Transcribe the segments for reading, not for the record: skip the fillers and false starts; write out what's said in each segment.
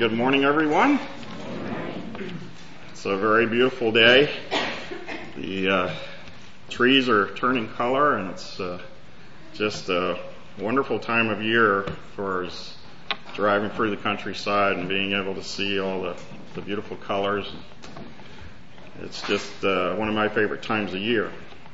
Good morning, everyone. It's a very beautiful day. The trees are turning color, and it's just a wonderful time of year for us driving through the countryside and being able to see all the beautiful colors. It's just one of my favorite times of year.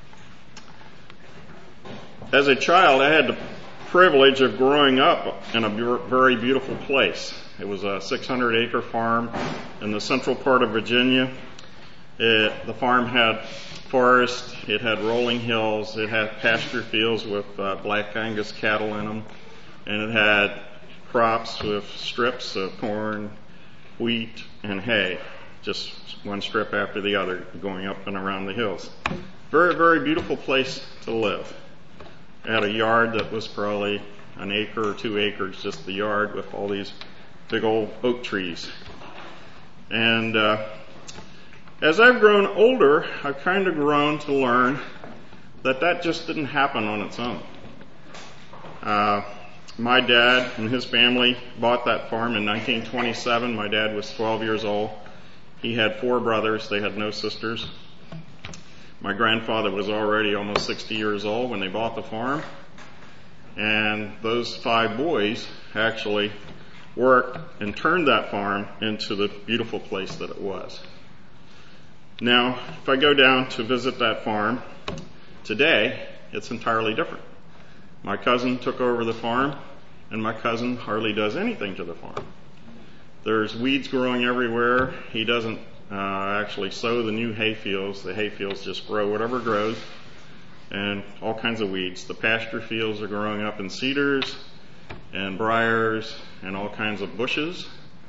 As a child, I had the privilege of growing up in a very beautiful place. It was a 600-acre farm in the central part of Virginia. The farm had forest, it had rolling hills, it had pasture fields with black Angus cattle in them, and it had crops with strips of corn, wheat, and hay, just one strip after the other going up and around the hills. Very, very beautiful place to live. I had a yard that was probably an acre or 2 acres, just the yard with all these big old oak trees. And as I've grown older, I've kind of grown to learn that just didn't happen on its own. My dad and his family bought that farm in 1927. My dad was 12 years old. He had 4 brothers. They had no sisters. My grandfather was already almost 60 years old when they bought the farm. And those 5 boys actually worked and turned that farm into the beautiful place that it was. Now, if I go down to visit that farm today, it's entirely different. My cousin took over the farm, and my cousin hardly does anything to the farm. There's weeds growing everywhere. He doesn't actually sow the new hay fields. The hay fields just grow whatever grows, and all kinds of weeds. The pasture fields are growing up in cedars and briars and all kinds of bushes.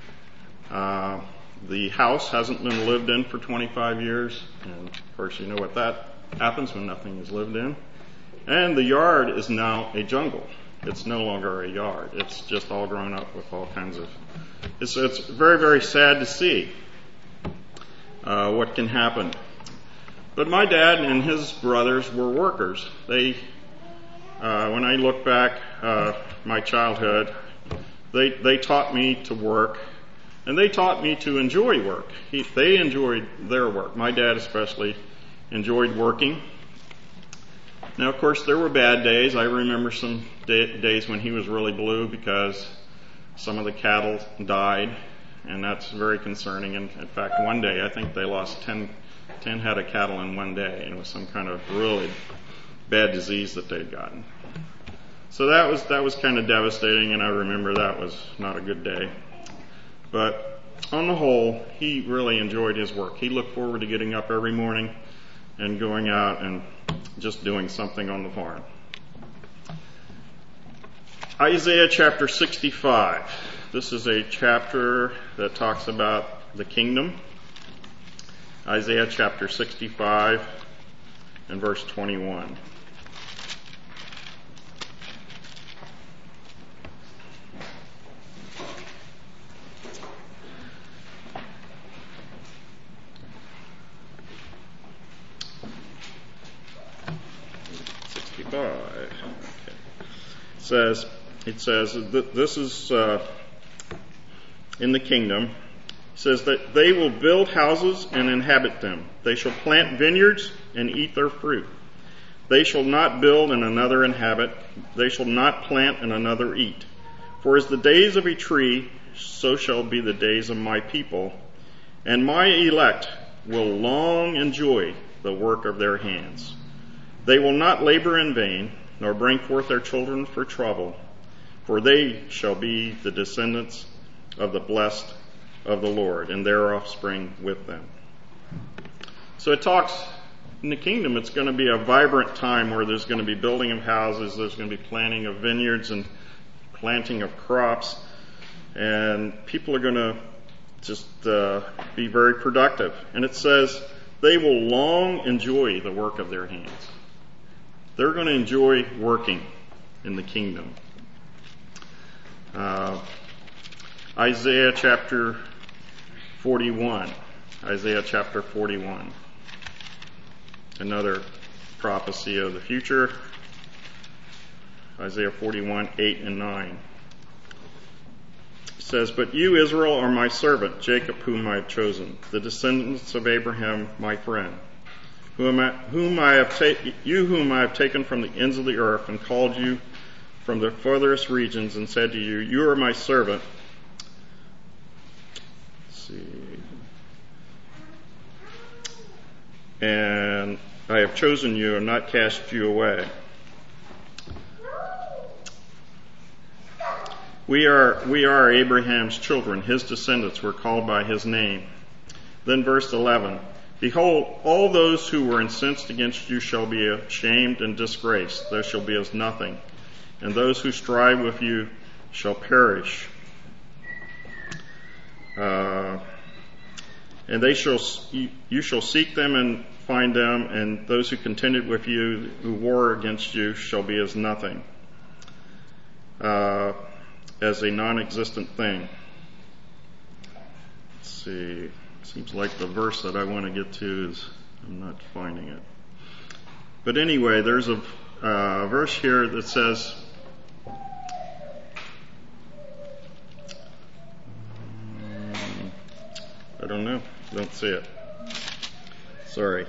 The house hasn't been lived in for 25 years, and of course you know what that happens when nothing is lived in. And the yard is now a jungle. It's no longer a yard. It's just all grown up with all kinds of... It's very, very sad to see what can happen. But my dad and his brothers were workers. When I look back my childhood, they taught me to work, and they taught me to enjoy work. They enjoyed their work. My dad especially enjoyed working. Now, of course, there were bad days. I remember some days when he was really blue because some of the cattle died, and that's very concerning. And in fact, one day I think they lost 10 head of cattle in one day, and it was some kind of really bad disease that they'd gotten. So that was kind of devastating, and I remember that was not a good day. But on the whole, he really enjoyed his work. He looked forward to getting up every morning and going out and just doing something on the farm. Isaiah chapter 65. This is a chapter that talks about the kingdom. Isaiah chapter 65 and verse 21. It says this is in the kingdom. It says that they will build houses and inhabit them. They shall plant vineyards and eat their fruit. They shall not build and another inhabit. They shall not plant and another eat. For as the days of a tree, so shall be the days of my people, and my elect will long enjoy the work of their hands. They will not labor in vain, nor bring forth their children for trouble, for they shall be the descendants of the blessed of the Lord, and their offspring with them. So it talks, in the kingdom, it's going to be a vibrant time where there's going to be building of houses, there's going to be planting of vineyards and planting of crops, and people are going to just be very productive. And it says they will long enjoy the work of their hands. They're going to enjoy working in the kingdom. Isaiah chapter 41. Isaiah chapter 41. Another prophecy of the future. Isaiah 41, 8 and 9. says, "But you, Israel, are my servant, Jacob, whom I have chosen, the descendants of Abraham, my friend, whom I have taken from the ends of the earth and called you from the furthest regions and said to you, you are my servant." Let's see. "And I have chosen you and not cast you away." We are Abraham's children, his descendants were called by his name. Then verse 11, "Behold, all those who were incensed against you shall be ashamed and disgraced. There shall be as nothing. And those who strive with you shall perish. And you shall seek them and find them, and those who contended with you, who war against you, shall be as nothing." As a non-existent thing. Let's see. Seems like the verse that I want to get to is, I'm not finding it. But anyway, there's a verse here that says, I don't know. Don't see it. Sorry.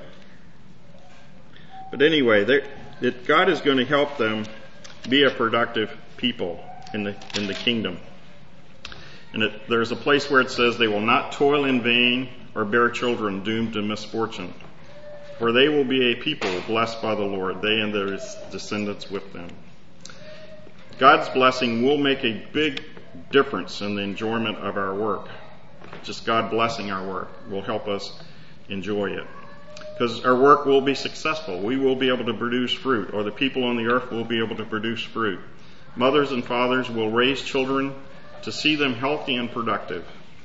But anyway, that God is going to help them be a productive people in the kingdom. And there's a place where it says they will not toil in vain or bear children doomed to misfortune. For they will be a people blessed by the Lord, they and their descendants with them. God's blessing will make a big difference in the enjoyment of our work. Just God blessing our work will help us enjoy it. Because our work will be successful. We will be able to produce fruit, or the people on the earth will be able to produce fruit. Mothers and fathers will raise children to see them healthy and productive.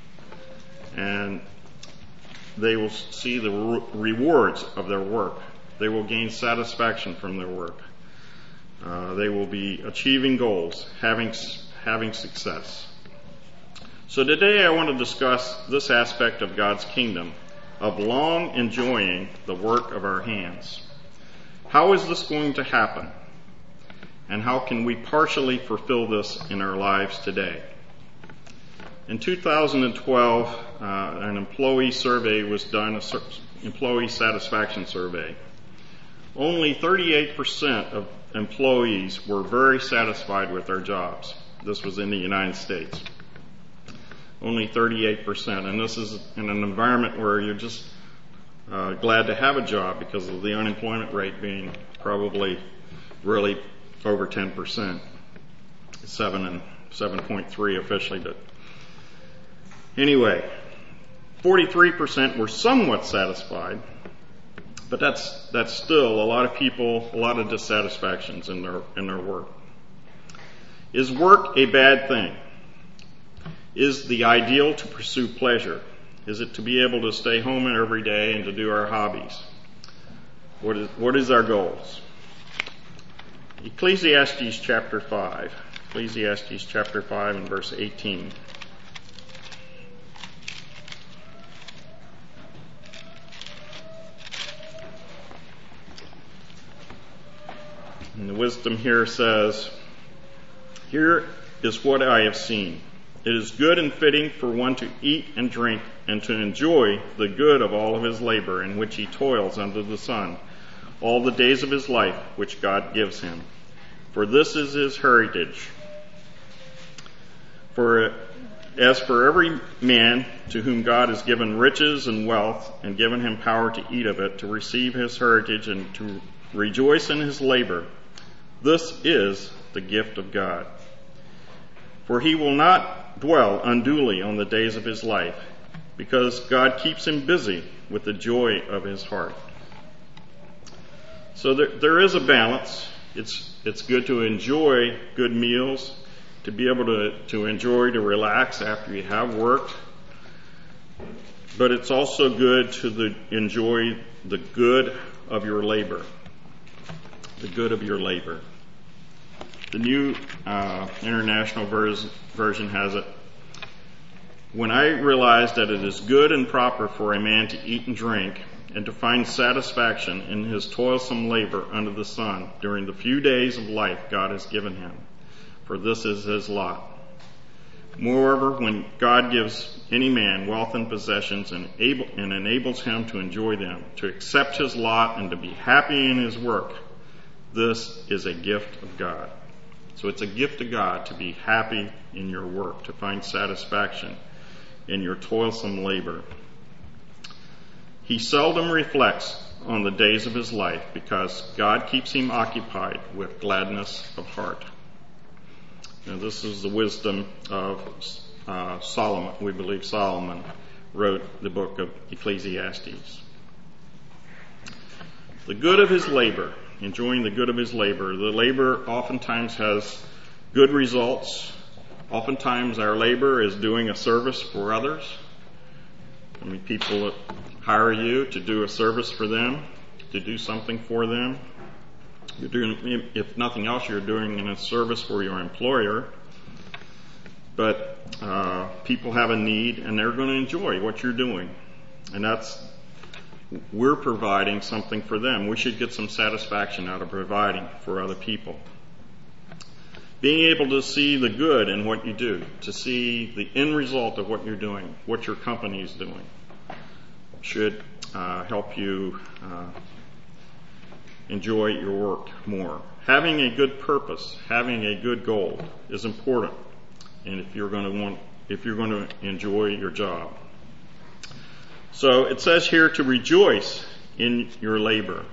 And they will see the rewards of their work. They will gain satisfaction from their work. They will be achieving goals, having success. So today I want to discuss this aspect of God's kingdom, of long enjoying the work of our hands. How is this going to happen? And how can we partially fulfill this in our lives today? In 2012, an employee survey was done, an employee satisfaction survey. Only 38% of employees were very satisfied with their jobs. This was in the United States. Only 38%. And this is in an environment where you're just glad to have a job because of the unemployment rate being probably really over 10%, 7 and 7.3 officially. But anyway, 43% were somewhat satisfied, but that's still a lot of people, a lot of dissatisfactions in their work. Is work a bad thing? Is the ideal to pursue pleasure? Is it to be able to stay home every day and to do our hobbies? What is our goals? Ecclesiastes chapter 5. Ecclesiastes chapter 5 and verse 18. And the wisdom here says, "Here is what I have seen. It is good and fitting for one to eat and drink and to enjoy the good of all of his labor in which he toils under the sun, all the days of his life which God gives him. For this is his heritage. As for every man to whom God has given riches and wealth and given him power to eat of it, to receive his heritage and to rejoice in his labor, this is the gift of God. For he will not dwell unduly on the days of his life, because God keeps him busy with the joy of his heart." So there is a balance. It's good to enjoy good meals, to be able to enjoy, to relax after you have worked. But it's also good to enjoy the good of your labor. The good of your labor. The New International Version has it, "When I realized that it is good and proper for a man to eat and drink, and to find satisfaction in his toilsome labor under the sun during the few days of life God has given him, for this is his lot. Moreover, when God gives any man wealth and possessions and enables him to enjoy them, to accept his lot and to be happy in his work, this is a gift of God. So it's a gift of God to be happy in your work, to find satisfaction in your toilsome labor. He seldom reflects on the days of his life because God keeps him occupied with gladness of heart. Now, this is the wisdom of Solomon. We believe Solomon wrote the book of Ecclesiastes. The good of his labor, enjoying the good of his labor. The labor oftentimes has good results. Oftentimes our labor is doing a service for others. I mean, people that hire you to do a service for them, to do something for them. You're doing, if nothing else, you're doing a service for your employer. But people have a need, and they're going to enjoy what you're doing. And we're providing something for them. We should get some satisfaction out of providing for other people. Being able to see the good in what you do, to see the end result of what you're doing, what your company is doing, should help you enjoy your work more. Having a good purpose, having a good goal is important, and if you're going to enjoy your job. So it says here to rejoice in your labor.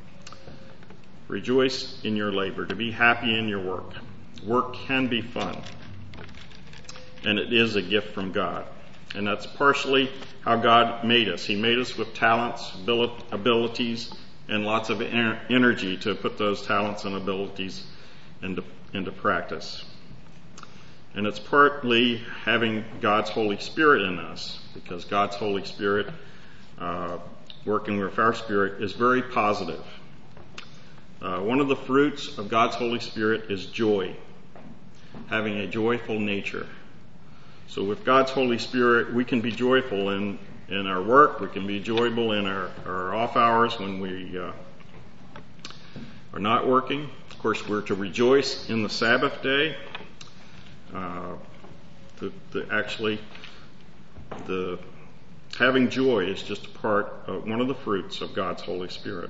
Rejoice in your labor, to be happy in your work. Work can be fun, and it is a gift from God. And that's partially how God made us. He made us with talents, abilities, and lots of energy to put those talents and abilities into practice. And it's partly having God's Holy Spirit in us, because God's Holy Spirit, working with our spirit, is very positive. One of the fruits of God's Holy Spirit is joy, having a joyful nature. So with God's Holy Spirit, we can be joyful in our work. We can be joyful in our off hours when we are not working. Of course, we're to rejoice in the Sabbath day. Having joy is just a part of one of the fruits of God's Holy Spirit.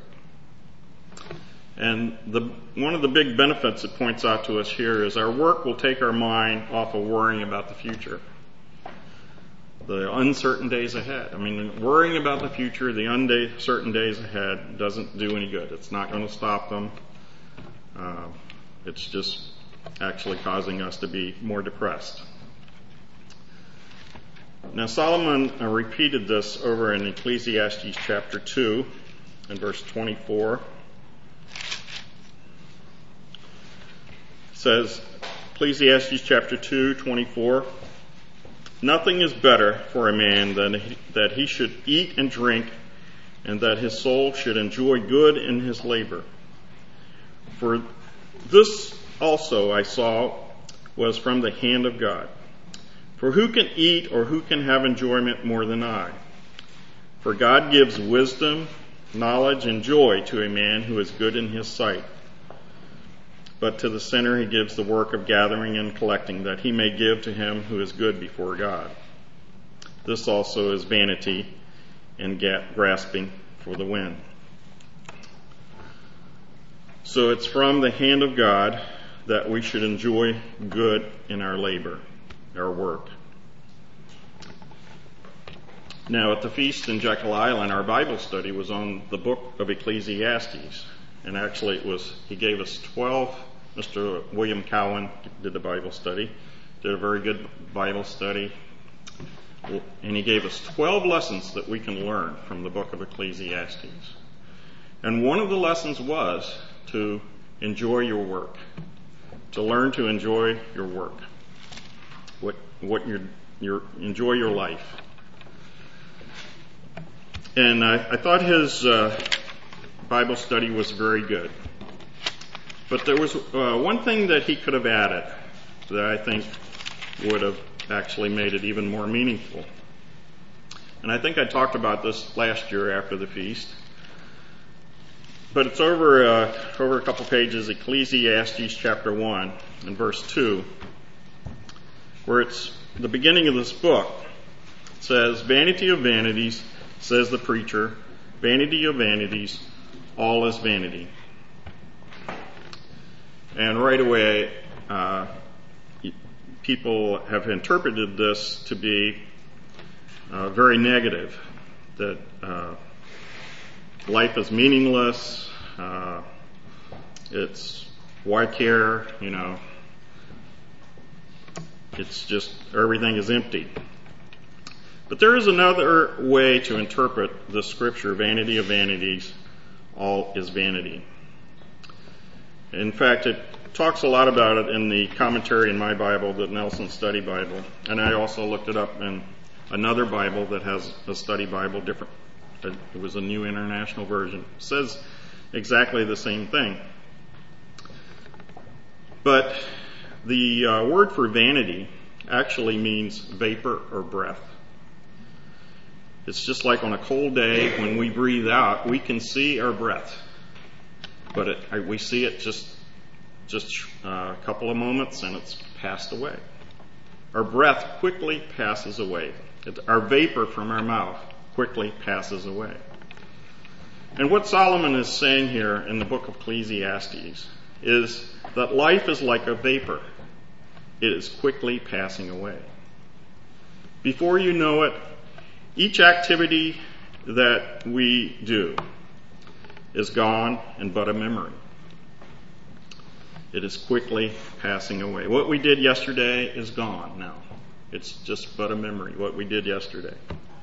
And one of the big benefits it points out to us here is our work will take our mind off of worrying about the future, the uncertain days ahead. I mean, worrying about the future, the uncertain days ahead, doesn't do any good. It's not going to stop them. It's just actually causing us to be more depressed. Now, Solomon repeated this over in Ecclesiastes chapter 2 and verse 24. It says, Ecclesiastes chapter 2, 24, nothing is better for a man than that he should eat and drink, and that his soul should enjoy good in his labor. For this also I saw was from the hand of God. For who can eat or who can have enjoyment more than I? For God gives wisdom, knowledge, and joy to a man who is good in his sight. But to the sinner he gives the work of gathering and collecting, that he may give to him who is good before God. This also is vanity and grasping for the wind. So it's from the hand of God that we should enjoy good in our labor, our work. Now, at the feast in Jekyll Island, our Bible study was on the book of Ecclesiastes. And actually he gave us 12, Mr. William Cowan did the Bible study, did a very good Bible study. And he gave us 12 lessons that we can learn from the book of Ecclesiastes. And one of the lessons was to enjoy your work, to learn to enjoy your work, enjoy your life. And I thought his Bible study was very good. But there was one thing that he could have added that I think would have actually made it even more meaningful. And I think I talked about this last year after the feast. But it's over a couple pages, Ecclesiastes chapter 1 and verse 2, where it's the beginning of this book. It says, "Vanity of vanities, says the preacher, vanity of vanities, all is vanity." And right away, people have interpreted this to be very negative, that life is meaningless, it's why care, it's just everything is empty. But there is another way to interpret the scripture, vanity of vanities, all is vanity. In fact, it talks a lot about it in the commentary in my Bible, the Nelson Study Bible, and I also looked it up in another Bible that has a study Bible, different. It was a New International Version. It says exactly the same thing. But the word for vanity actually means vapor or breath. It's just like on a cold day when we breathe out, we can see our breath, but we see it just a couple of moments and it's passed away. Our breath quickly passes away. Our vapor from our mouth quickly passes away. And what Solomon is saying here in the book of Ecclesiastes is that life is like a vapor. It is quickly passing away. Before you know it, each activity that we do is gone and but a memory. It is quickly passing away. What we did yesterday is gone now. It's just but a memory, what we did yesterday.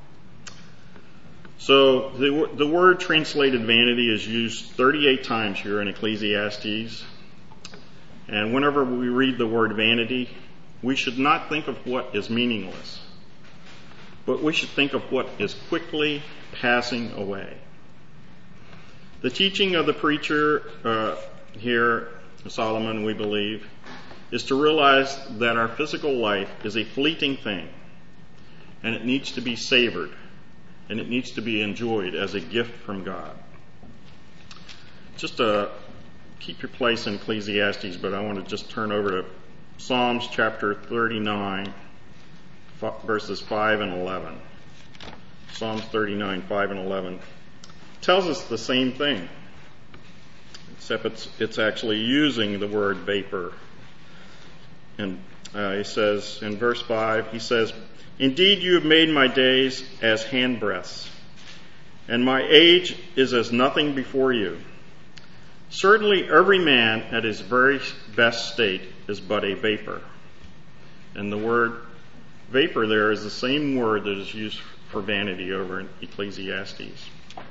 So the word translated vanity is used 38 times here in Ecclesiastes. And whenever we read the word vanity, we should not think of what is meaningless, but we should think of what is quickly passing away. The teaching of the preacher here, Solomon, we believe, is to realize that our physical life is a fleeting thing, and it needs to be savored, and it needs to be enjoyed as a gift from God. Just keep your place in Ecclesiastes, but I want to just turn over to Psalms chapter 39, verses 5 and 11. Psalms 39, 5 and 11 tells us the same thing, except it's actually using the word vapor. And he says in verse 5, he says, "Indeed you have made my days as handbreadths, and my age is as nothing before you. Certainly every man at his very best state is but a vapor." And the word vapor there is the same word that is used for vanity over in Ecclesiastes.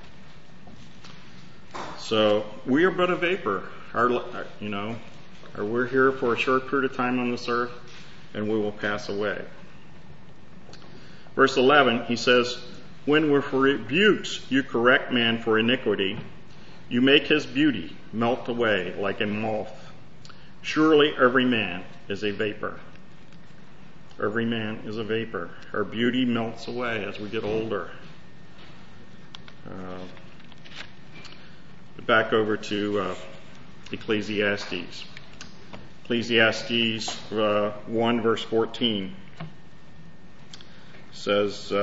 So we are but a vapor. We're here for a short period of time on this earth, and we will pass away. Verse 11, he says, "When with rebukes you correct man for iniquity, you make his beauty melt away like a moth. Surely every man is a vapor." Every man is a vapor. Our beauty melts away as we get older. Back over to Ecclesiastes. Ecclesiastes 1 verse 14 says,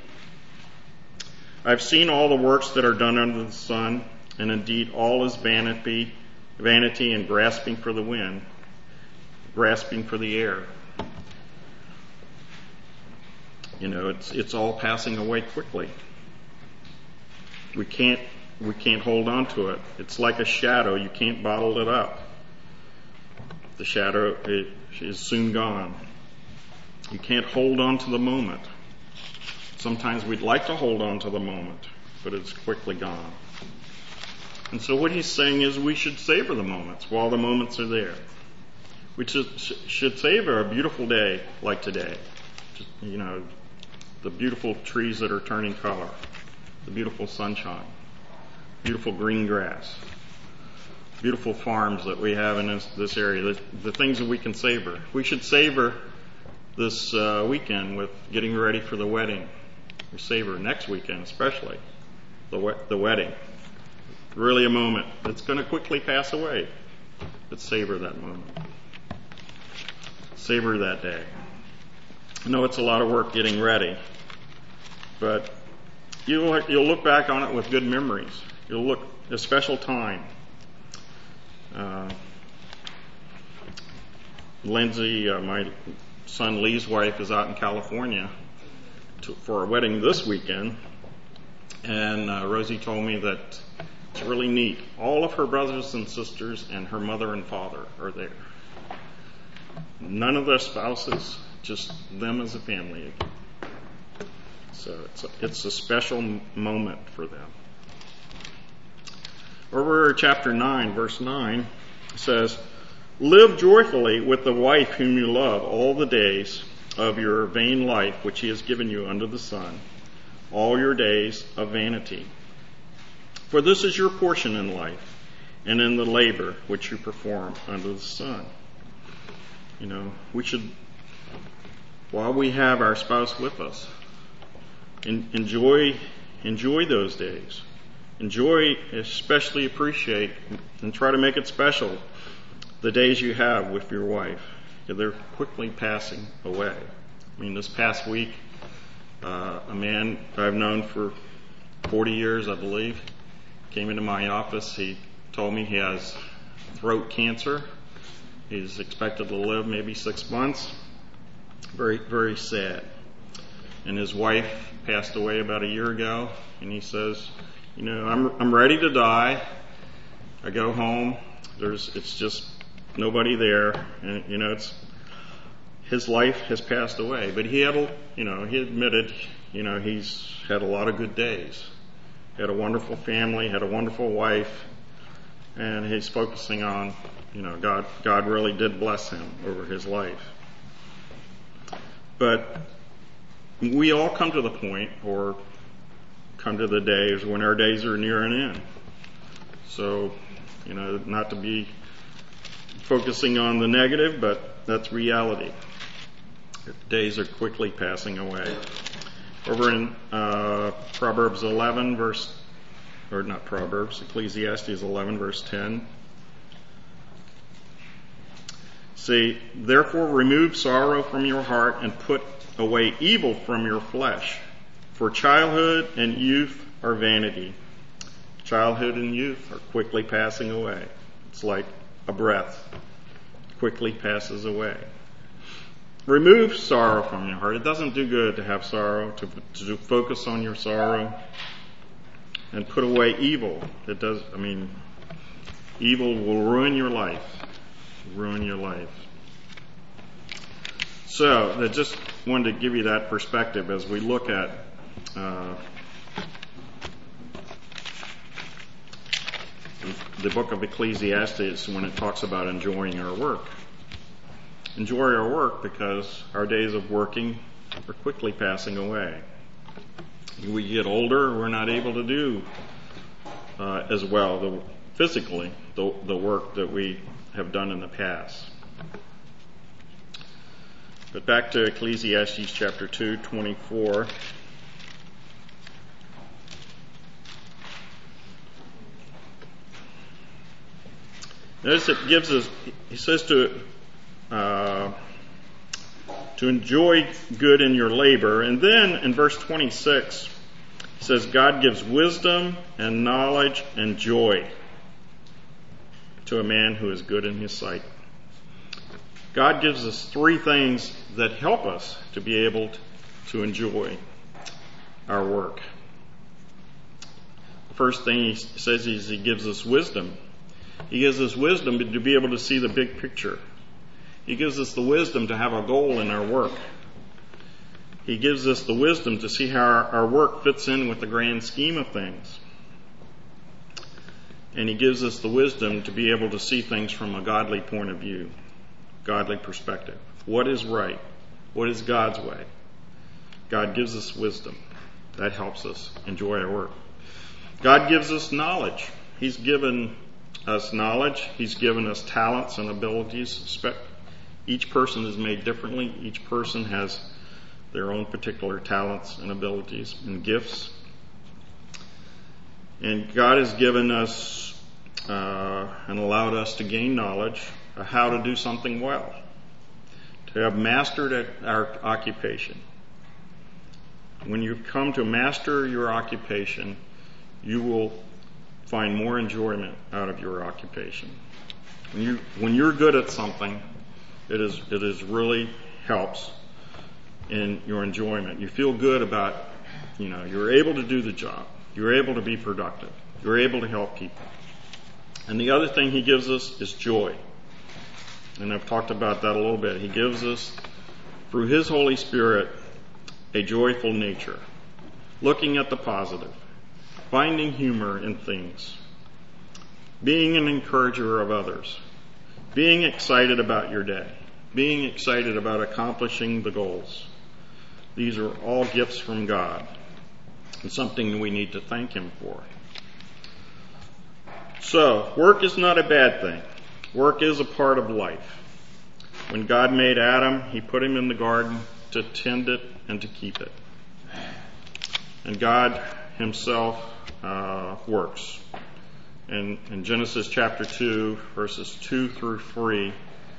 "I've seen all the works that are done under the sun, and indeed all is vanity and grasping for the wind, grasping for the air." It's all passing away quickly. We can't hold on to it. It's like a shadow. You can't bottle it up. The shadow is soon gone. You can't hold on to the moment. Sometimes we'd like to hold on to the moment, but it's quickly gone. And so what he's saying is we should savor the moments while the moments are there. We should savor a beautiful day like today. The beautiful trees that are turning color, the beautiful sunshine, beautiful green grass, beautiful farms that we have in this area, the things that we can savor. We should savor this weekend with getting ready for the wedding. We savor next weekend especially, the wedding. Really a moment that's going to quickly pass away. Let's savor that moment. Savor that day. I know it's a lot of work getting ready, but you'll look back on it with good memories. You'll look a special time. Lindsay, my son Lee's wife, is out in California for a wedding this weekend, and Rosie told me that it's really neat. All of her brothers and sisters and her mother and father are there. None of their spouses, just them as a family again. So it's a special moment for them. Over chapter 9, verse 9, says, "Live joyfully with the wife whom you love all the days of your vain life which he has given you under the sun, all your days of vanity. For this is your portion in life, and in the labor which you perform under the sun." You know, we should, while we have our spouse with us, enjoy those days. Enjoy, especially appreciate, and try to make it special, the days you have with your wife. They're quickly passing away. I mean, this past week, a man I've known for 40 years, I believe, came into my office. He told me he has throat cancer. He's expected to live maybe 6 months. Very, very sad. And his wife passed away about a year ago, and he says, you know, I'm ready to die. I go home. It's just nobody there, and you know, his life has passed away. But he admitted, you know, he's had a lot of good days. He had a wonderful family, had a wonderful wife, and he's focusing on, you know, God really did bless him over his life. But we all come to the point, or come to the days when our days are near an end. So, you know, not to be focusing on the negative, but that's reality. Days are quickly passing away. Over in Proverbs 11, Ecclesiastes 11, verse 10. See, therefore remove sorrow from your heart and put away evil from your flesh. For childhood and youth are vanity. Childhood and youth are quickly passing away. It's like a breath. Quickly passes away. Remove sorrow from your heart. It doesn't do good to have sorrow, to focus on your sorrow. And put away evil. Evil will ruin your life. Ruin your life. So, I just wanted to give you that perspective as we look at the book of Ecclesiastes when it talks about enjoying our work. Enjoy our work because our days of working are quickly passing away. We get older, we're not able to do as well physically the work that we have done in the past. But back to Ecclesiastes chapter 2, 24. Notice it gives us, he says to enjoy good in your labor. And then in verse 26, he says, God gives wisdom and knowledge and joy to a man who is good in his sight. God gives us three things that help us to be able to enjoy our work. The first thing he says is he gives us wisdom. He gives us wisdom to be able to see the big picture. He gives us the wisdom to have a goal in our work. He gives us the wisdom to see how our work fits in with the grand scheme of things. And he gives us the wisdom to be able to see things from a godly point of view, godly perspective. What is right? What is God's way? God gives us wisdom. That helps us enjoy our work. God gives us knowledge. He's given us knowledge. He's given us talents and abilities. Each person is made differently. Each person has their own particular talents and abilities and gifts. And God has given us and allowed us to gain knowledge of how to do something well, to have mastered our occupation. When you come to master your occupation, you will find more enjoyment out of your occupation. When you're good at something, it is really helps in your enjoyment. You feel good about, you're able to do the job. You're able to be productive. You're able to help people. And the other thing he gives us is joy. And I've talked about that a little bit. He gives us, through his Holy Spirit, a joyful nature, looking at the positive, finding humor in things, being an encourager of others, being excited about your day, being excited about accomplishing the goals. These are all gifts from God and something we need to thank him for. So, work is not a bad thing. Work is a part of life. When God made Adam, he put him in the garden to tend it and to keep it. And God himself works. In Genesis chapter 2, verses 2 through 3,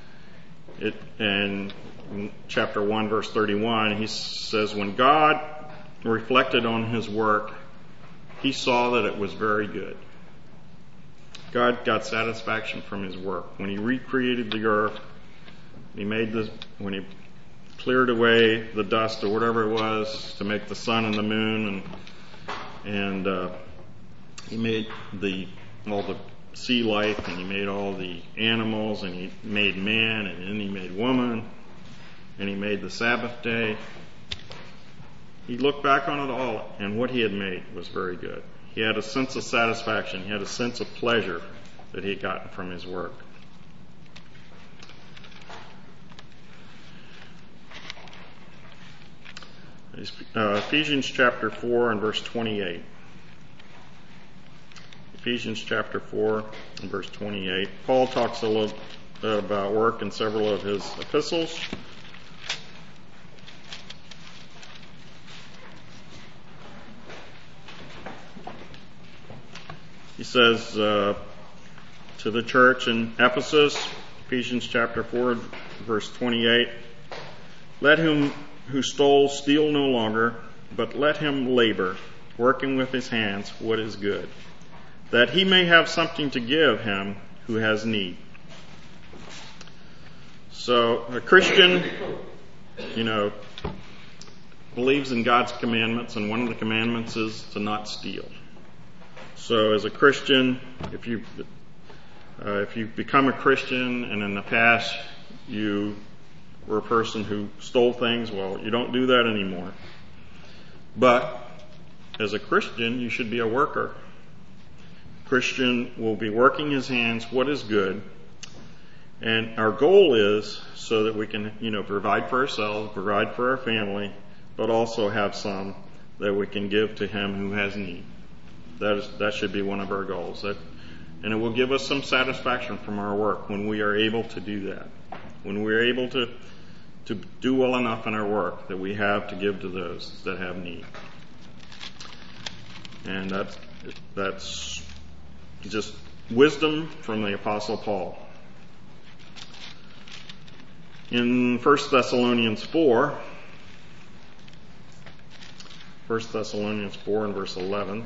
and chapter 1, verse 31, he says, when God reflected on his work, he saw that it was very good. God got satisfaction from his work. When he recreated the earth, when he cleared away the dust or whatever it was to make the sun and the moon, and he made all the sea life, and he made all the animals, and he made man, and then he made woman, and he made the Sabbath day. He looked back on it all, and what he had made was very good. He had a sense of satisfaction. He had a sense of pleasure that he had gotten from his work. Ephesians chapter 4 and verse 28. Ephesians chapter 4 and verse 28. Paul talks a little bit about work in several of his epistles. He says to the church in Ephesus, Ephesians chapter 4, verse 28, let him who stole steal no longer, but let him labor, working with his hands what is good, that he may have something to give him who has need. So a Christian, believes in God's commandments, and one of the commandments is to not steal. So as a Christian, if you become a Christian and in the past you were a person who stole things, well, you don't do that anymore. But as a Christian, you should be a worker. Christian will be working his hands what is good, and our goal is so that we can, provide for ourselves, provide for our family, but also have some that we can give to him who has need. That should be one of our goals. And it will give us some satisfaction from our work when we are able to do that. When we are able to do well enough in our work that we have to give to those that have need. And that's just wisdom from the Apostle Paul. In 1 Thessalonians 4 and verse 11,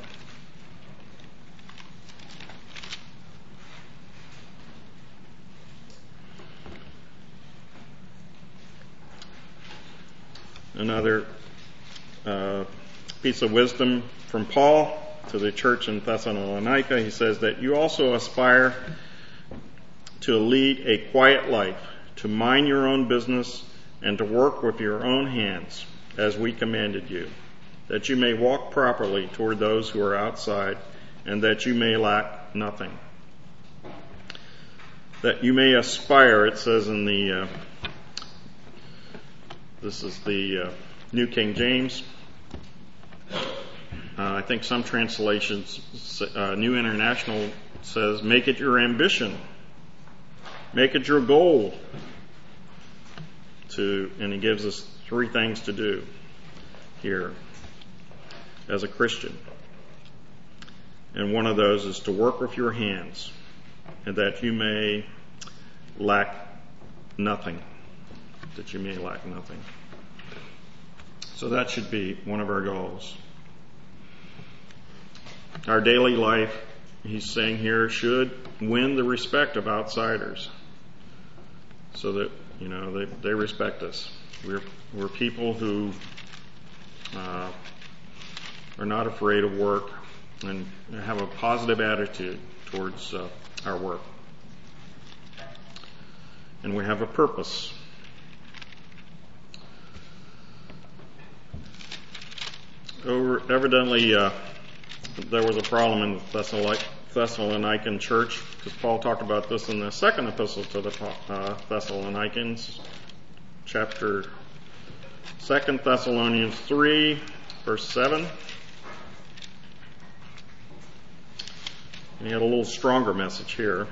another piece of wisdom from Paul to the church in Thessalonica. He says that you also aspire to lead a quiet life, to mind your own business, and to work with your own hands, as we commanded you, that you may walk properly toward those who are outside, and that you may lack nothing. That you may aspire, it says in this is the New King James. I think some translations, New International says, make it your ambition. Make it your goal. And he gives us 3 things to do here as a Christian. And one of those is to work with your hands, and that you may lack nothing. that you may lack nothing. So that should be one of our goals. Our daily life, he's saying here, should win the respect of outsiders, so that they respect us. We're people who are not afraid of work and have a positive attitude towards our work. And we have a purpose. Evidently, there was a problem in the Thessalonican church, because Paul talked about this in the second epistle to the Thessalonians, chapter 2 Thessalonians 3, verse 7. And he had a little stronger message here.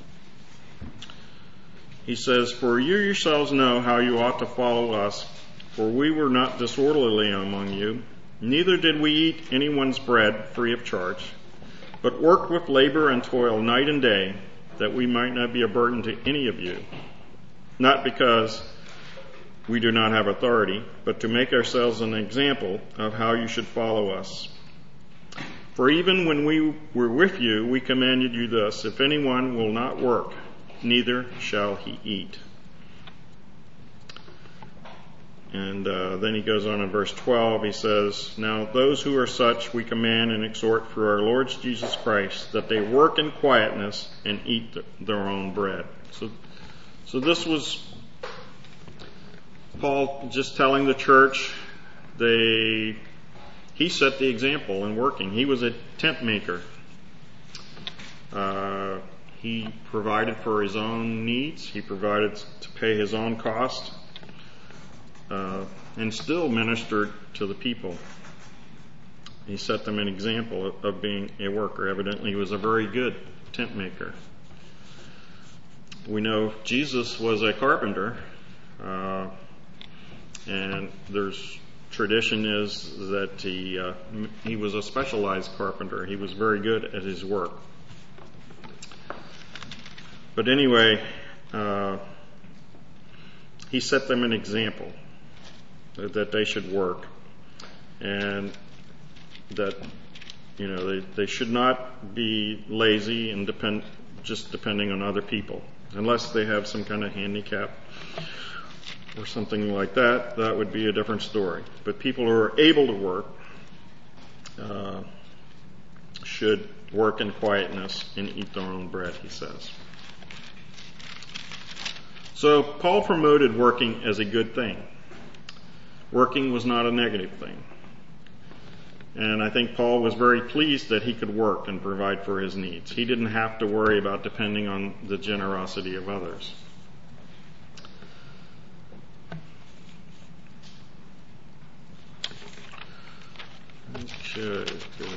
He says, "For you yourselves know how you ought to follow us, for we were not disorderly among you, neither did we eat anyone's bread free of charge, but worked with labor and toil night and day, that we might not be a burden to any of you, not because we do not have authority, but to make ourselves an example of how you should follow us. For even when we were with you, we commanded you thus, if anyone will not work, neither shall he eat." And then he goes on in verse 12, he says, "Now those who are such we command and exhort through our Lord Jesus Christ, that they work in quietness and eat their own bread." So this was Paul just telling the church, he set the example in working. He was a tent maker. He provided for his own needs. He provided to pay his own cost, and still ministered to the people. He set them an example of being a worker. Evidently, he was a very good tent maker. We know Jesus was a carpenter, and there's tradition is that he was a specialized carpenter. He was very good at his work. But anyway, he set them an example that they should work, and that they should not be lazy and depending on other people, unless they have some kind of handicap or something like that. That would be a different story. But people who are able to work should work in quietness and eat their own bread, he says. So Paul promoted working as a good thing. Working was not a negative thing. And I think Paul was very pleased that he could work and provide for his needs. He didn't have to worry about depending on the generosity of others. Okay.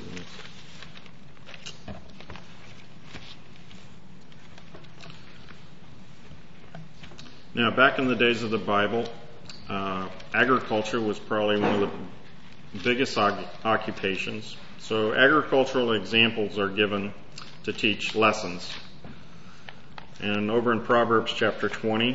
Now, back in the days of the Bible, agriculture was probably one of the biggest occupations. So agricultural examples are given to teach lessons. And over in Proverbs chapter 20,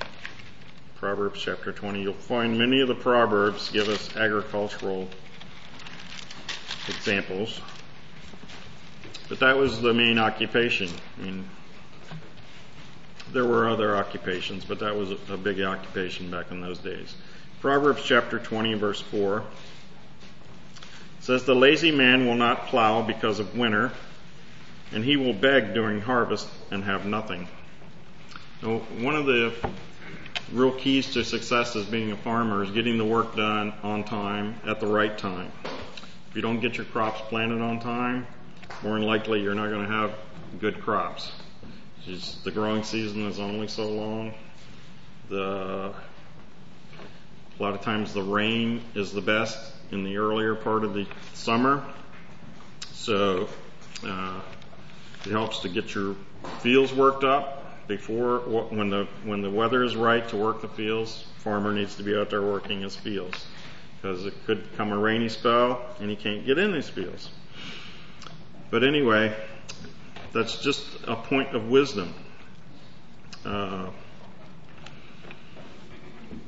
you'll find many of the Proverbs give us agricultural examples. But that was the main occupation. I mean, there were other occupations, but that was a big occupation back in those days. Proverbs chapter 20, verse 4 says, "The lazy man will not plow because of winter, and he will beg during harvest and have nothing." Now, one of the real keys to success as being a farmer is getting the work done on time at the right time. If you don't get your crops planted on time, more than likely you're not going to have good crops. The growing season is only so long. A lot of times the rain is the best in the earlier part of the summer. So it helps to get your fields worked up before when the weather is right to work the fields. Farmer needs to be out there working his fields, because it could come a rainy spell and he can't get in his fields. But anyway, that's just a point of wisdom.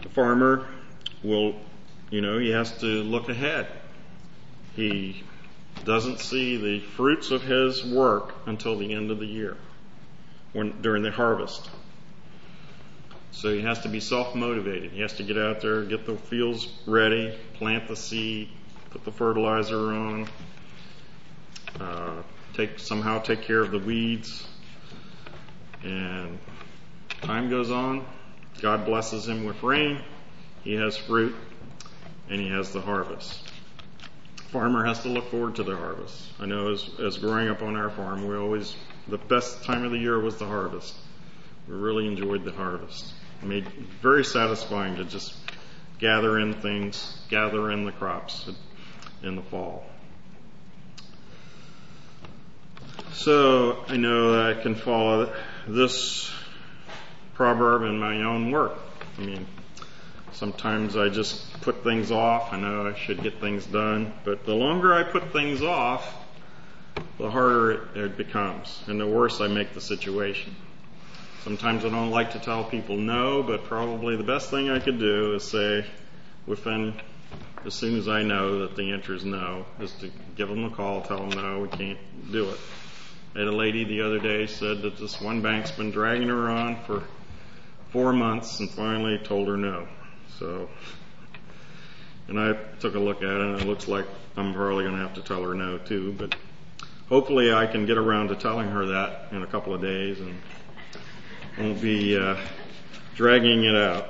The farmer will, he has to look ahead. He doesn't see the fruits of his work until the end of the year, during the harvest. So he has to be self-motivated. He has to get out there, get the fields ready, plant the seed, put the fertilizer on, somehow take care of the weeds. And time goes on. God blesses him with rain. He has fruit, and he has the harvest. Farmer has to look forward to the harvest. I know as growing up on our farm, the best time of the year was the harvest. We really enjoyed the harvest. It made it very satisfying to just gather in the crops in the fall. So I know that I can follow this proverb in my own work. Sometimes I just put things off. I know I should get things done, but the longer I put things off, the harder it becomes, and the worse I make the situation. Sometimes I don't like to tell people no, but probably the best thing I could do is say, as soon as I know that the answer is no, is to give them a call, tell them no, we can't do it. I had a lady the other day said that this one bank's been dragging her on for 4 months and finally told her no. And I took a look at it, and it looks like I'm probably going to have to tell her no too, but hopefully I can get around to telling her that in a couple of days and won't be dragging it out.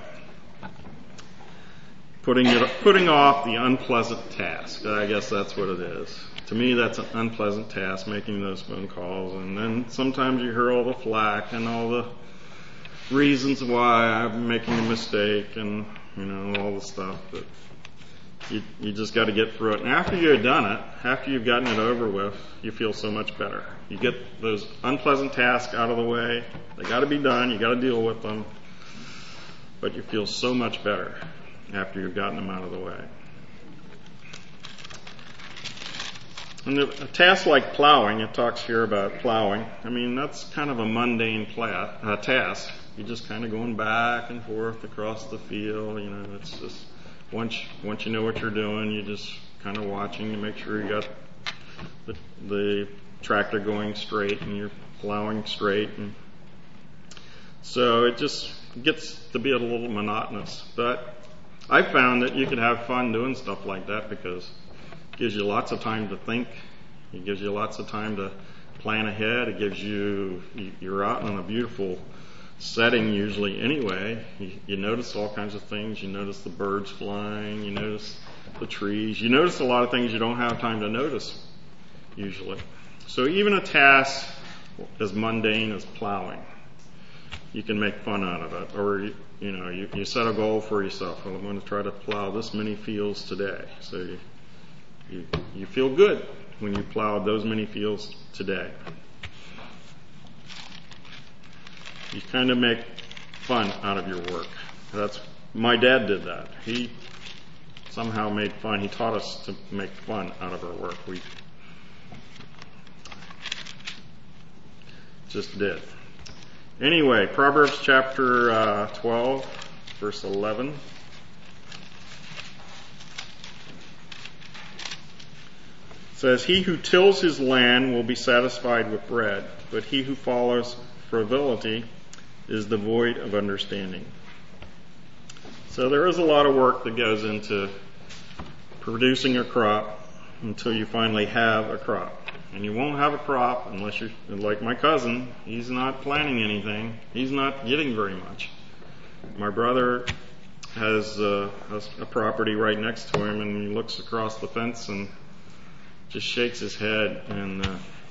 Putting off the unpleasant task. I guess that's what it is. To me, that's an unpleasant task, making those phone calls, and then sometimes you hear all the flack and all the reasons why I'm making a mistake and all the stuff, but you just got to get through it. And after you've done it, after you've gotten it over with, you feel so much better. You get those unpleasant tasks out of the way. They got to be done. You got to deal with them, but you feel so much better after you've gotten them out of the way. And a task like plowing, it talks here about plowing. That's kind of a mundane task. You're just kind of going back and forth across the field. It's just once you know what you're doing, you're just kind of watching to make sure you got the tractor going straight and you're plowing straight. And so it just gets to be a little monotonous. But I found that you could have fun doing stuff like that because it gives you lots of time to think. It gives you lots of time to plan ahead. It gives you're out in a beautiful setting usually anyway. You notice all kinds of things. You notice the birds flying. You notice the trees. You notice a lot of things you don't have time to notice usually. So even a task as mundane as plowing, you can make fun out of it. Or you set a goal for yourself. Well, I'm going to try to plow this many fields today. So you feel good when you plowed those many fields today. You kind of make fun out of your work. My dad did that. He somehow made fun. He taught us to make fun out of our work. We just did. Anyway, Proverbs chapter 12, verse 11. Says, "He who tills his land will be satisfied with bread, but he who follows frivolity is devoid of understanding." So there is a lot of work that goes into producing a crop until you finally have a crop. And you won't have a crop unless you're like my cousin. He's not planting anything. He's not getting very much. My brother has a property right next to him, and he looks across the fence and just shakes his head. And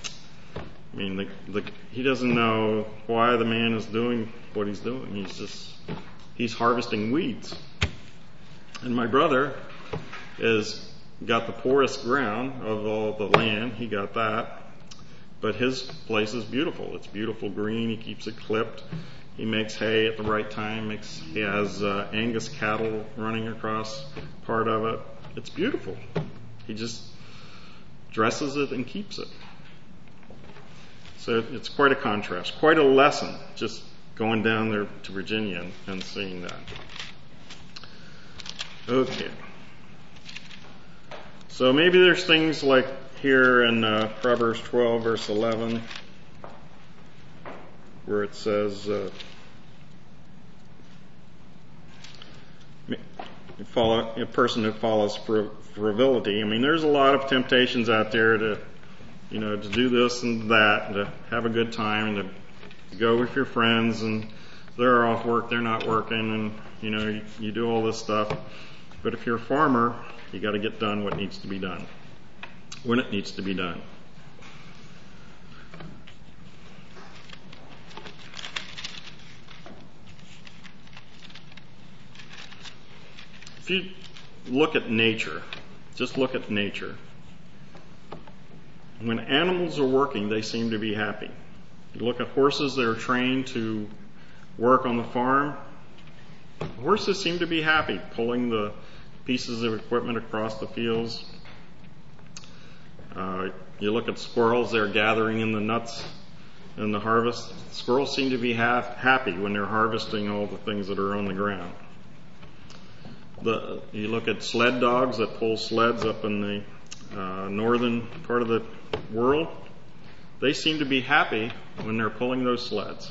he doesn't know why the man is doing what he's doing. He's harvesting weeds. And my brother has got the poorest ground of all the land. He got that. But his place is beautiful. It's beautiful green. He keeps it clipped. He makes hay at the right time. He has Angus cattle running across part of it. It's beautiful. He just dresses it and keeps it. So it's quite a contrast, quite a lesson, just going down there to Virginia and seeing that. Okay. So maybe there's things like here in Proverbs 12, verse 11, where it says, a person who follows frivolity. I mean, there's a lot of temptations out there to do this and that, and to have a good time, and to go with your friends, and they're off work, they're not working, and you do all this stuff. But if you're a farmer, you got to get done what needs to be done when it needs to be done. If you look at nature, just look at nature. When animals are working, they seem to be happy. You look at horses that are trained to work on the farm. Horses seem to be happy pulling the pieces of equipment across the fields. You look at squirrels, they're gathering in the nuts in the harvest. Squirrels seem to be happy when they're harvesting all the things that are on the ground. You look at sled dogs that pull sleds up in the northern part of the world. They seem to be happy when they're pulling those sleds.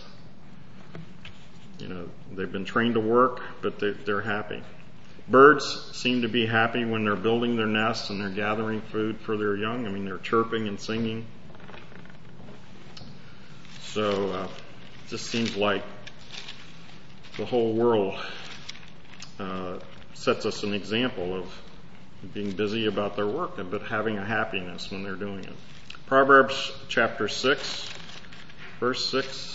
They've been trained to work, but they're happy. Birds seem to be happy when they're building their nests and they're gathering food for their young. I mean, they're chirping and singing. So it just seems like the whole world sets us an example of being busy about their work, but having a happiness when they're doing it. Proverbs chapter 6, verse 6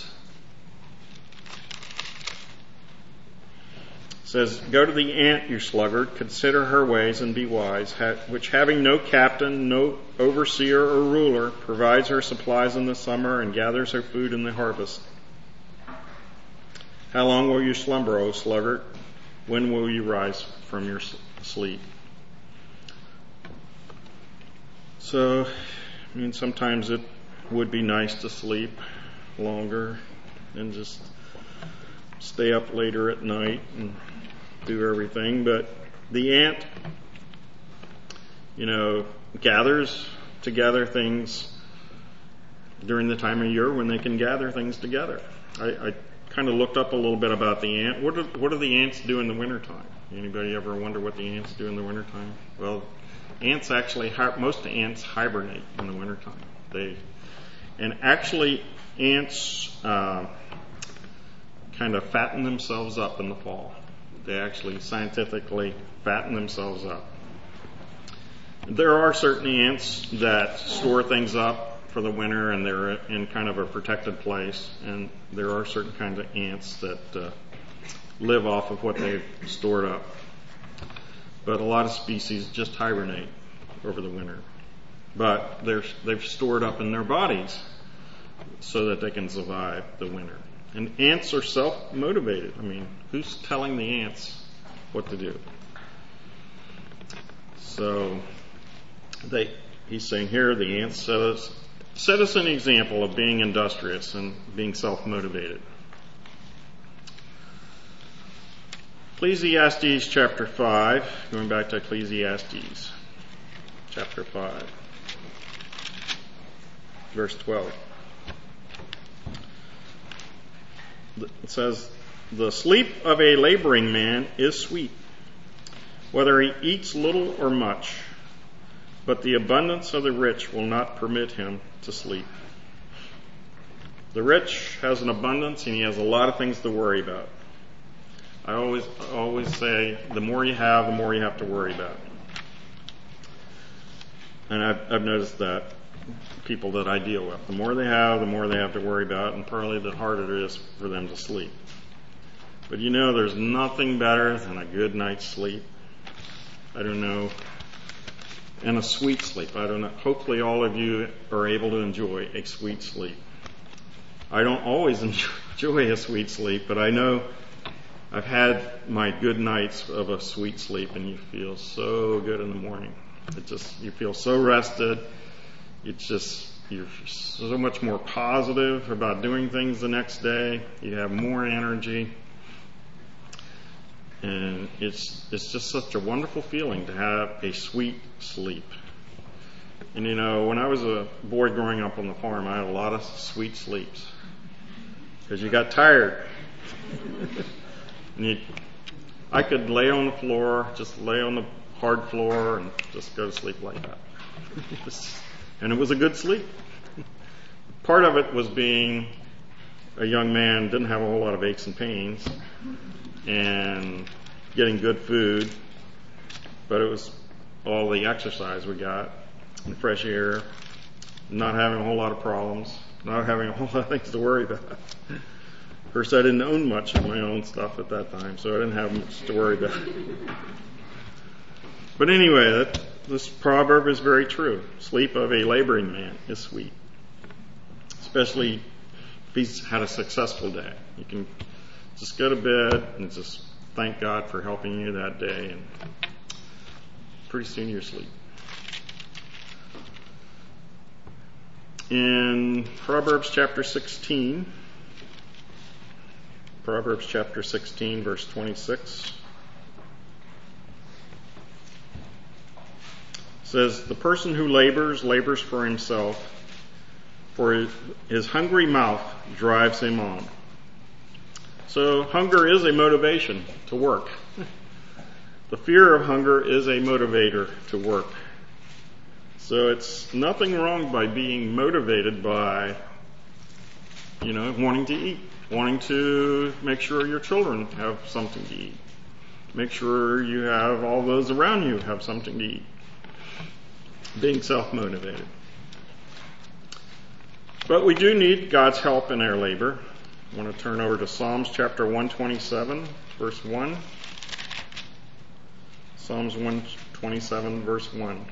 says, "Go to the ant, you sluggard, consider her ways and be wise, which having no captain, no overseer or ruler, provides her supplies in the summer and gathers her food in the harvest. How long will you slumber, O sluggard? When will you rise from your sleep?" So, sometimes it would be nice to sleep longer and just stay up later at night and do everything. But the ant, gathers together things during the time of year when they can gather things together. I kind of looked up a little bit about the ant. What do the ants do in the wintertime? Anybody ever wonder what the ants do in the wintertime? Well, most ants hibernate in the wintertime. Ants kind of fatten themselves up in the fall. They actually scientifically fatten themselves up. There are certain ants that store things up for the winter and they're in kind of a protected place, and there are certain kinds of ants that live off of what they've stored up. But a lot of species just hibernate over the winter. But they've stored up in their bodies so that they can survive the winter. And ants are self-motivated. Who's telling the ants what to do? So he's saying here the ants set us an example of being industrious and being self-motivated. Ecclesiastes chapter 5, going back to Ecclesiastes chapter 5, verse 12. It says, "The sleep of a laboring man is sweet, whether he eats little or much, but the abundance of the rich will not permit him to sleep." The rich has an abundance and he has a lot of things to worry about. I always say, the more you have, the more you have to worry about. And I've noticed that people that I deal with, the more they have, the more they have to worry about, and probably the harder it is for them to sleep. But there's nothing better than a good night's sleep. And a sweet sleep. Hopefully all of you are able to enjoy a sweet sleep. I don't always enjoy a sweet sleep, but I know I've had my good nights of a sweet sleep, and you feel so good in the morning. You feel so rested. You're so much more positive about doing things the next day. You have more energy. And it's just such a wonderful feeling to have a sweet sleep. And when I was a boy growing up on the farm, I had a lot of sweet sleeps. Because you got tired. And I could lay on the floor, just lay on the hard floor and just go to sleep like that. And it was a good sleep. Part of it was being a young man, didn't have a whole lot of aches and pains, and getting good food, but it was all the exercise we got, and fresh air, not having a whole lot of problems, not having a whole lot of things to worry about. Of course, I didn't own much of my own stuff at that time, so I didn't have much to worry about. But anyway, this proverb is very true. Sleep of a laboring man is sweet, especially if he's had a successful day. You can just go to bed and just thank God for helping you that day, and pretty soon you're asleep. In Proverbs chapter 16, verse 26, says, "The person who labors for himself, for his hungry mouth drives him on." So hunger is a motivation to work. The fear of hunger is a motivator to work. So it's nothing wrong by being motivated by, wanting to eat, wanting to make sure your children have something to eat. Make sure you have all those around you have something to eat. Being self-motivated. But we do need God's help in our labor. I want to turn over to Psalms chapter 127, verse 1. Psalms 127, verse 1.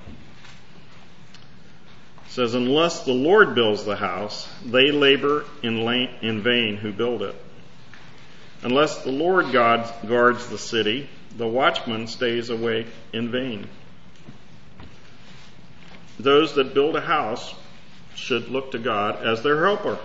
It says, "Unless the Lord builds the house, they labor in vain who build it. Unless the Lord guards the city, the watchman stays awake in vain." Those that build a house should look to God as their helper.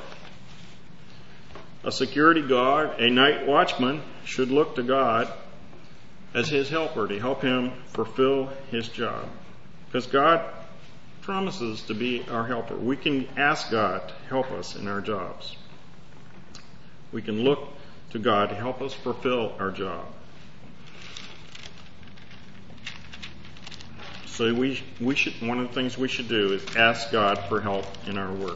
A security guard, a night watchman, should look to God as his helper to help him fulfill his job. Because God promises to be our helper. We can ask God to help us in our jobs. We can look to God to help us fulfill our job. So one of the things we should do is ask God for help in our work.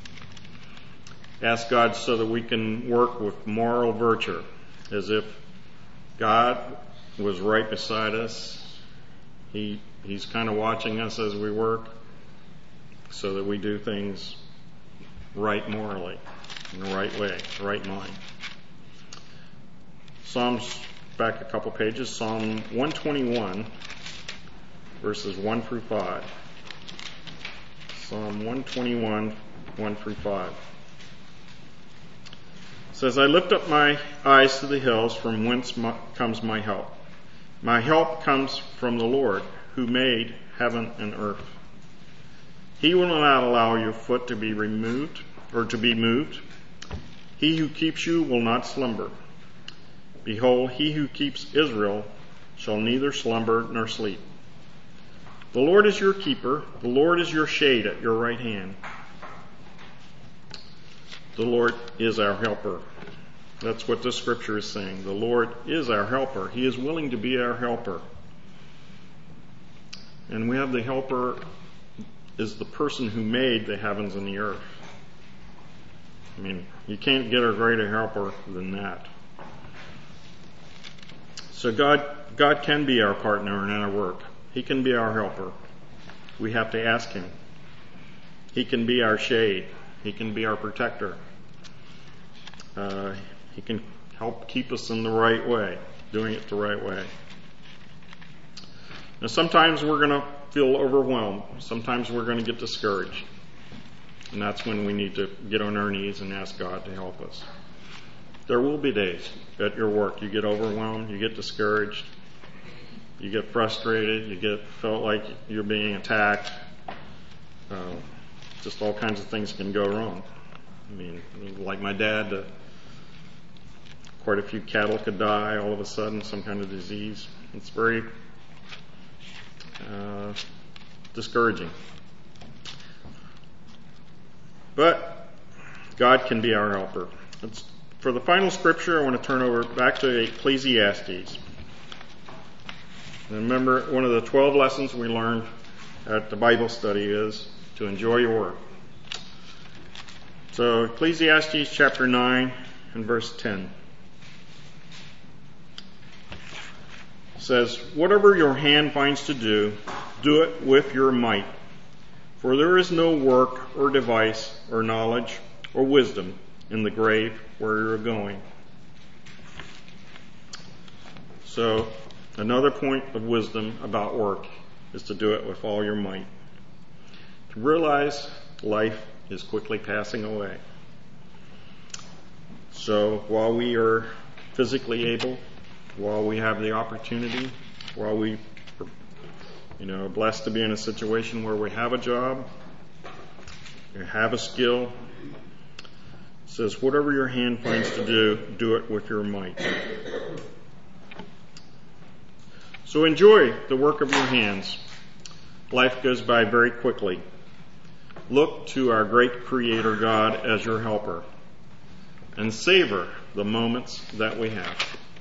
Ask God so that we can work with moral virtue, as if God was right beside us. He's kind of watching us as we work, so that we do things right morally, in the right way, the right mind. Psalms, back a couple pages, Psalm 121, verses 1 through 5. Psalm 121, 1 through 5. It says, "I lift up my eyes to the hills, from whence comes my help. My help comes from the Lord, who made heaven and earth. He will not allow your foot to be removed or to be moved. He who keeps you will not slumber. Behold, he who keeps Israel shall neither slumber nor sleep. The Lord is your keeper. The Lord is your shade at your right hand. The Lord is our helper." That's what the scripture is saying. The Lord is our helper. He is willing to be our helper. And we have the helper is the person who made the heavens and the earth. I mean, you can't get a greater helper than that. So God can be our partner in our work. He can be our helper. We have to ask him. He can be our shade. He can be our protector. He can help keep us in the right way, doing it the right way. Now, sometimes we're going to feel overwhelmed. Sometimes we're going to get discouraged. And that's when we need to get on our knees and ask God to help us. There will be days at your work you get overwhelmed, you get discouraged, you get frustrated, felt like you're being attacked. Just all kinds of things can go wrong. I mean, like my dad, quite a few cattle could die all of a sudden, some kind of disease. It's very discouraging. But God can be our helper. For the final scripture, I want to turn over back to Ecclesiastes. And remember, one of the 12 lessons we learned at the Bible study is to enjoy your work. So Ecclesiastes chapter 9 and verse 10 says, "Whatever your hand finds to do, do it with your might. For there is no work or device or knowledge or wisdom in the grave where you're going." So another point of wisdom about work is to do it with all your might. To realize life is quickly passing away. So while we are physically able, while we have the opportunity, while we are blessed to be in a situation where we have a job, we have a skill, it says, whatever your hand finds to do, do it with your might. So enjoy the work of your hands. Life goes by very quickly. Look to our great Creator God as your helper and savor the moments that we have.